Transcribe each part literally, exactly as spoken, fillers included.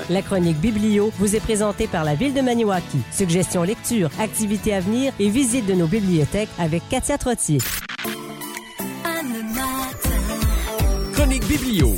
La chronique Biblio vous est présentée par la Ville de Maniwaki. Suggestions lecture, activités à venir et visite de nos bibliothèques avec Katia Trottier. Chronique Biblio.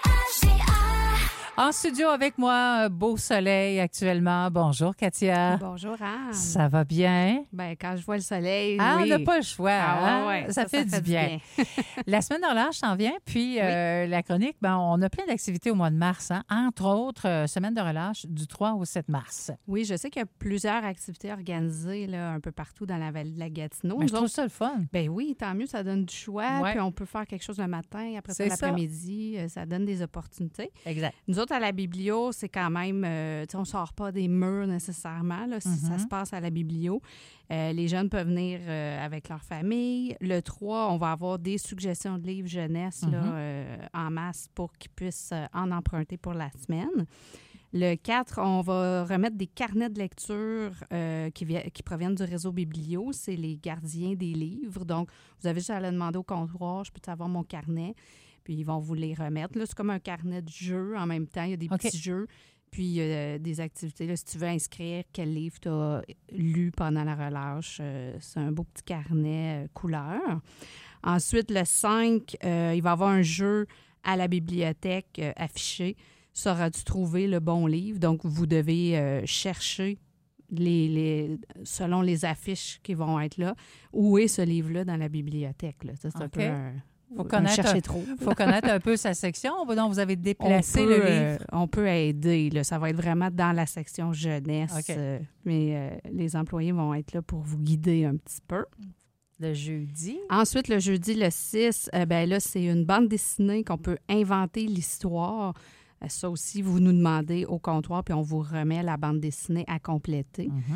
En studio avec moi, beau soleil actuellement. Bonjour, Katia. Bonjour, Anne. Ça va bien? Ben, quand je vois le soleil, Ah, oui. on n'a pas le choix. Ah, hein? ouais, ouais. Ça, Ça, fait, ça du fait bien. du La semaine de relâche s'en vient, puis Oui. euh, la chronique, ben, on a plein d'activités au mois de mars. Hein? Entre autres, euh, semaine de relâche du trois au sept mars. Oui, je sais qu'il y a plusieurs activités organisées là, un peu partout dans la vallée de la Gatineau. Mais Nous je trouve autres, ça le fun. ben oui, tant mieux, ça donne du choix. Ouais. Puis on peut faire quelque chose le matin, après ça C'est ça. l'après-midi. euh, Ça donne des opportunités. Exact. Nous autres, à la Biblio, c'est quand même, euh, tu sais, on ne sort pas des murs nécessairement, là, si ça Mhm. se passe à la Biblio. Euh, les jeunes peuvent venir euh, avec leur famille. Le trois, on va avoir des suggestions de livres jeunesse là, Mhm. euh, en masse pour qu'ils puissent euh, en emprunter pour la semaine. Le quatre, on va remettre des carnets de lecture euh, qui, vi- qui proviennent du réseau Biblio. C'est les gardiens des livres. Donc, vous avez juste à le demander au comptoir, je peux avoir mon carnet? Puis, ils vont vous les remettre. Là, c'est comme un carnet de jeux en même temps. Il y a des OK. petits jeux, puis euh, des activités. Là, si tu veux inscrire quel livre tu as lu pendant la relâche, euh, c'est un beau petit carnet euh, couleur. Ensuite, le cinq, euh, il va y avoir un jeu à la bibliothèque euh, affiché. Sauras-tu trouver le bon livre? Donc, vous devez euh, chercher, les, les, selon les affiches qui vont être là, où est ce livre-là dans la bibliothèque. Là. Ça, c'est un OK. peu un... Faut un connaître chercher un- trop. Il faut connaître un peu sa section. Donc, vous avez On déplacé peut, le euh, livre. on peut aider. Là. Ça va être vraiment dans la section jeunesse. OK. euh, mais euh, les employés vont être là pour vous guider un petit peu. Le jeudi. Ensuite, le jeudi, le six, euh, ben là, c'est une bande dessinée qu'on peut inventer l'histoire. Euh, Ça aussi, vous nous demandez au comptoir, puis on vous remet la bande dessinée à compléter. Mhm.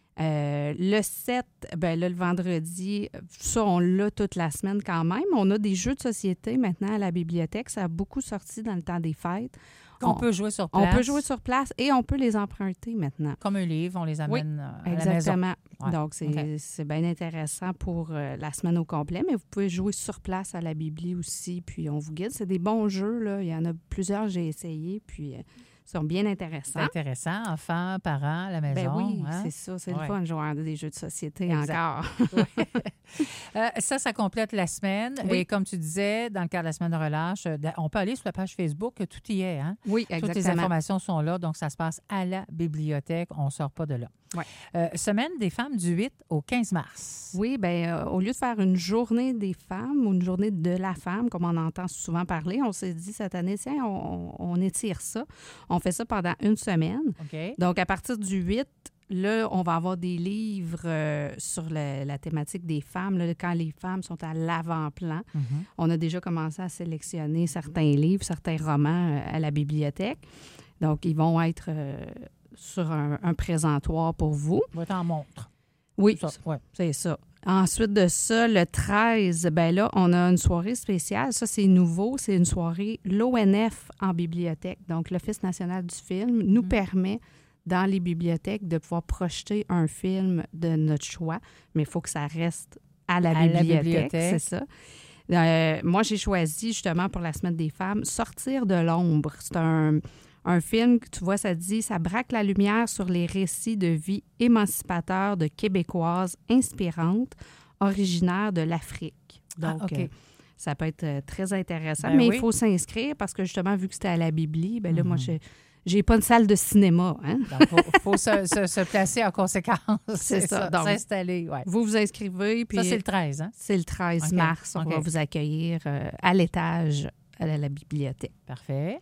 Euh, le sept, ben là, le vendredi, ça, on l'a toute la semaine quand même. On a des jeux de société maintenant à la bibliothèque. Ça a beaucoup sorti dans le temps des fêtes. On, On- peut jouer sur place. On peut jouer sur place et on peut les emprunter maintenant. Comme un livre, on les amène euh, à la maison. Exactement. Ouais. Donc, c'est OK. c'est bien intéressant pour euh, la semaine au complet, mais vous pouvez jouer sur place à la Bibli aussi, puis on vous guide. C'est des bons jeux, là. Il y en a plusieurs que j'ai essayés, puis euh, ils sont bien C'est intéressants. intéressant. Enfants, parents, à la maison. Ben oui, hein? c'est ça. C'est Ouais. le fun de jouer à des jeux de société Exact. encore. Euh, ça, ça complète la semaine. Oui. Et comme tu disais, dans le cadre de la semaine de relâche, euh, on peut aller sur la page Facebook, tout y est. Hein? Oui, Toutes les exactement. informations sont là, donc ça se passe à la bibliothèque. On ne sort pas de là. Ouais. Euh, semaine des femmes du huit au quinze mars. Oui, bien, au lieu de faire une journée des femmes ou une journée de la femme, comme on entend souvent parler, on s'est dit cette année, tiens, on, on étire ça. On fait ça pendant une semaine. OK. Donc, à partir du huit, là, on va avoir des livres euh, sur la, la thématique des femmes, là, quand les femmes sont à l'avant-plan. Mhm. On a déjà commencé à sélectionner certains livres, certains romans euh, à la bibliothèque. Donc, ils vont être euh, sur un, un présentoir pour vous. Va t'en montre. Oui, Ça, ouais. c'est ça. Ensuite de ça, le treize, ben là, on a une soirée spéciale. Ça, c'est nouveau. C'est une soirée l'O N F en bibliothèque. Donc, l'Office national du film nous Mhm. permet, dans les bibliothèques, de pouvoir projeter un film de notre choix. Mais il faut que ça reste à la À la bibliothèque, bibliothèque. c'est ça. Euh, moi, j'ai choisi, justement, pour la Semaine des femmes, Sortir de l'ombre. C'est un... Un film, que tu vois, ça dit « Ça braque la lumière sur les récits de vie émancipateurs de Québécoises inspirantes, originaires de l'Afrique. » Donc, Ah, OK. euh, ça peut être euh, très intéressant. Ben mais oui. il faut s'inscrire parce que, justement, vu que c'était à la Bibli, ben là, moi, Mhm. je j'ai pas une salle de cinéma. Hein? Il faut, faut se, se- se placer en conséquence. C'est ça. Donc, s'installer, ouais. Vous vous inscrivez, puis Ça, c'est le treize, hein? c'est le treize OK. mars. On OK. va vous accueillir euh, à l'étage à la, la bibliothèque. Parfait.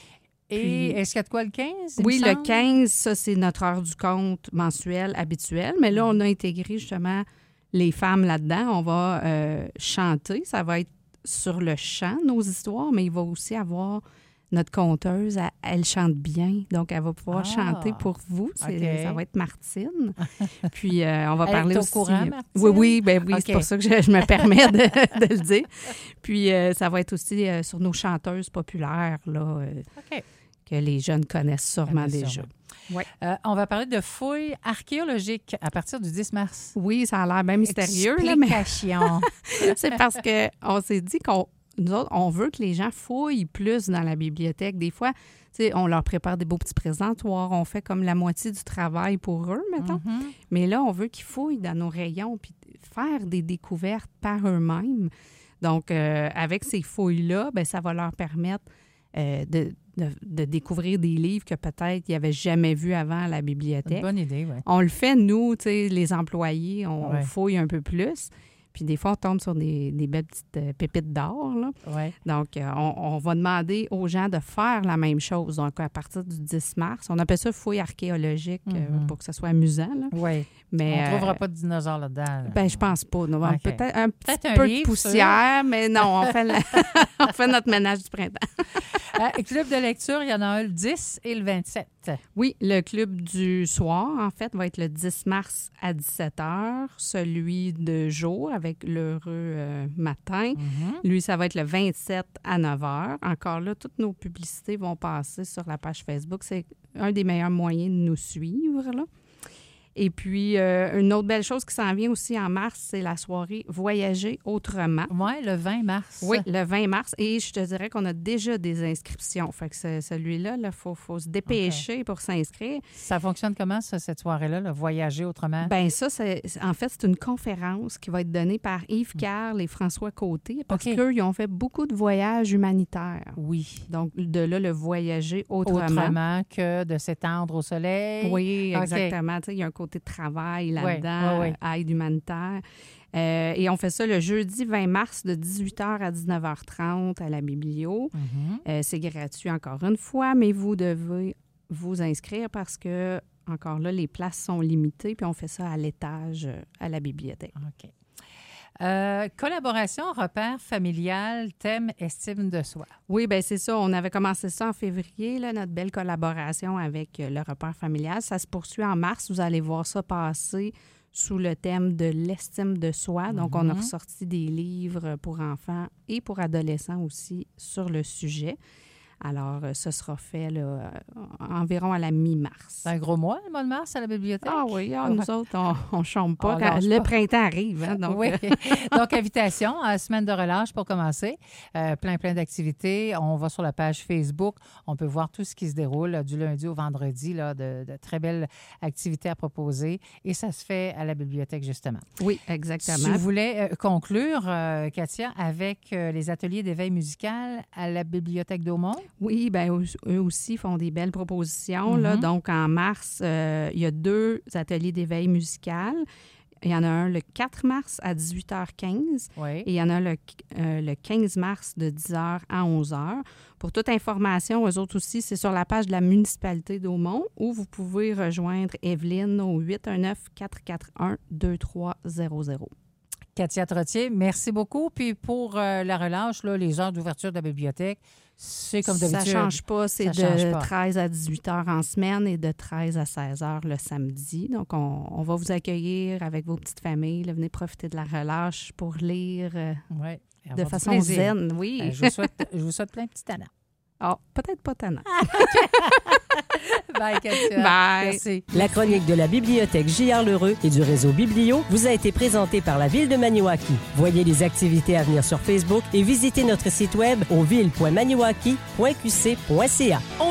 Et Puis- est-ce qu'il y a de quoi le quinze? il Oui, me le semble? quinze, ça, c'est notre heure du compte mensuel habituel. Mais là, on a intégré justement les femmes là-dedans. On va euh, chanter. Ça va être sur le chant, nos histoires, mais il va aussi avoir notre conteuse. Elle, elle chante bien. Donc, elle va pouvoir Ah. chanter pour vous. C'est- OK. Ça va être Martine. Puis, euh, on va Elle parler est au aussi... courant, Martine? Oui, oui, ben oui, OK. c'est pour ça que je, je me permets de, de le dire. Puis, euh, ça va être aussi euh, sur nos chanteuses populaires, là, euh, OK. que les jeunes connaissent sûrement Connaissent déjà. sûrement. Ouais. Euh, on va parler de fouilles archéologiques à partir du dix mars. Oui, ça a l'air bien mystérieux, là, mais Explication. c'est parce qu'on s'est dit qu'on nous autres, on veut que les gens fouillent plus dans la bibliothèque. Des fois, tu sais, on leur prépare des beaux petits présentoirs, on fait comme la moitié du travail pour eux, mettons. Mm-hmm. Mais là, on veut qu'ils fouillent dans nos rayons puis faire des découvertes par eux-mêmes. Donc, euh, avec ces fouilles-là, bien, ça va leur permettre euh, de, de, de découvrir des livres que peut-être ils n'avaient jamais vus avant à la bibliothèque. Une bonne idée, oui. On le fait, nous, tu sais, les employés, on, Ouais. on fouille un peu plus. Puis des fois, on tombe sur des, des belles petites euh, pépites d'or, là. Ouais. Donc, euh, on, on va demander aux gens de faire la même chose. Donc, à partir du dix mars, on appelle ça fouille archéologique euh, Mhm. pour que ça soit amusant, là. Oui. Mais, On ne euh, trouvera pas de dinosaures là-dedans. là. ben, je pense pas. Non. OK. Peut-être un petit Peut-être un peu livre, de poussière, mais non, on fait, la- on fait notre ménage du printemps. Euh, club de lecture, il y en a un le dix et le vingt-sept. Oui, le club du soir, en fait, va être le dix mars à dix-sept heures. Celui de jour, avec l'heureux euh, matin, Mhm. lui, ça va être le vingt-sept à neuf heures. Encore là, toutes nos publicités vont passer sur la page Facebook. C'est un des meilleurs moyens de nous suivre, là. Et puis, euh, une autre belle chose qui s'en vient aussi en mars, c'est la soirée Voyager autrement. Oui, le vingt mars. Oui, le vingt mars. Et je te dirais qu'on a déjà des inscriptions. Fait que ce- celui-là, il faut, faut se dépêcher pour s'inscrire. Ça fonctionne comment, ça, cette soirée-là, le voyager autrement? Bien, ça, c'est, en fait, c'est une conférence qui va être donnée par Yves Carle et François Côté parce OK. qu'eux, ils ont fait beaucoup de voyages humanitaires. Oui. Donc, de là, le voyager autrement. Autrement que de s'étendre au soleil. Oui, OK. exactement. Tu sais, il y a un côté travail là-dedans, oui, oui. euh, aide humanitaire. Euh, et on fait ça le jeudi vingt mars de dix-huit heures à dix-neuf heures trente à la Biblio. Mhm. Euh, c'est gratuit encore une fois, mais vous devez vous inscrire parce que, encore là, les places sont limitées, puis on fait ça à l'étage euh, à la bibliothèque. OK. Euh, collaboration, repère familial, thème, estime de soi. Oui, bien c'est ça. On avait commencé ça en février, là, notre belle collaboration avec euh, le repère familial. Ça se poursuit en mars. Vous allez voir ça passer sous le thème de l'estime de soi. Donc, on a Mhm. ressorti des livres pour enfants et pour adolescents aussi sur le sujet. Alors, euh, ce sera fait là, euh, environ à la mi-mars. C'est un gros mois, le mois de mars, à la bibliothèque? Ah oui, ah, nous autres, on ne chôme pas On quand lâche le pas. printemps arrive. Hein, donc, Oui. euh, Donc, invitation à semaine de relâche pour commencer. Euh, plein, plein d'activités. On va sur la page Facebook. On peut voir tout ce qui se déroule là, du lundi au vendredi, là, de, de très belles activités à proposer. Et ça se fait à la bibliothèque, justement. oui, Tu exactement. voulais euh, conclure, euh, Katia, avec euh, les ateliers d'éveil musical à la bibliothèque d'Aumont? Oui, bien, eux, eux aussi font des belles propositions. Là. Mhm. Donc, en mars, euh, il y a deux ateliers d'éveil musical. Il y en a un le quatre mars à dix-huit heures quinze Oui. et il y en a le, euh, le quinze mars de dix heures à onze heures. Pour toute information, eux autres aussi, c'est sur la page de la municipalité d'Aumont où vous pouvez rejoindre Evelyne au huit un neuf, quatre quatre un, deux trois zéro zéro. Katia Trottier, merci beaucoup. Puis pour euh, la relâche, là, les heures d'ouverture de la bibliothèque, c'est comme Ça d'habitude. ne change pas. C'est Ça change de pas. treize à dix-huit heures en semaine et de treize à seize heures le samedi. Donc, on, on va vous accueillir avec vos petites familles. Là, venez profiter de la relâche pour lire euh, Ouais, de avoir du façon plaisir. zen. Oui. Euh, je, vous souhaite, je vous souhaite plein de petits talents. Ah, peut-être pas tannant. Bye, Katia. Bye. Merci. La chronique de la bibliothèque J R Lheureux et du réseau Biblio vous a été présentée par la Ville de Maniwaki. Voyez les activités à venir sur Facebook et visitez notre site web au ville point maniwaki point q c point c a.